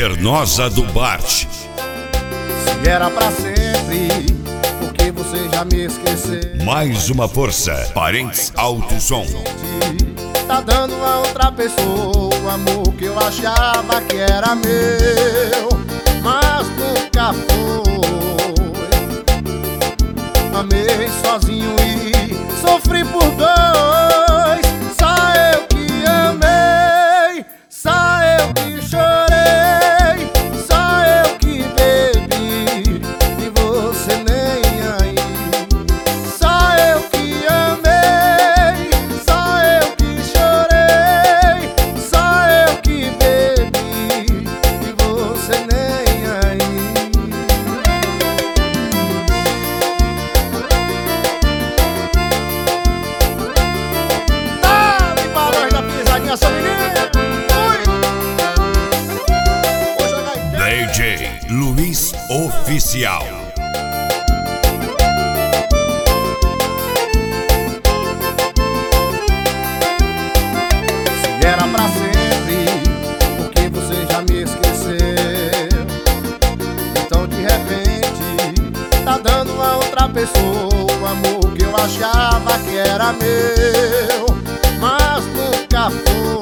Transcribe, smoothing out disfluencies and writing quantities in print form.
Cavernosa do Bart. Se era pra sempre, porque você já me esqueceu. Mais uma força. Parentes Alto Som. Tá dando a outra pessoa o amor que eu achava que era meu, mas nunca foi. Amei sozinho e sofri por dois. Só eu que amei, só eu que chorei, só eu que bebi e você nem aí. Só eu que amei, só eu que chorei, só eu que bebi e você nem aí. Dá-me para nós da pisadinha, sua menina. Vou jogar em pé. DJ Luiz Oficial. Se era pra sempre, porque você já me esqueceu. Então de repente tá dando a outra pessoa o amor que eu achava que era meu, mas nunca foi.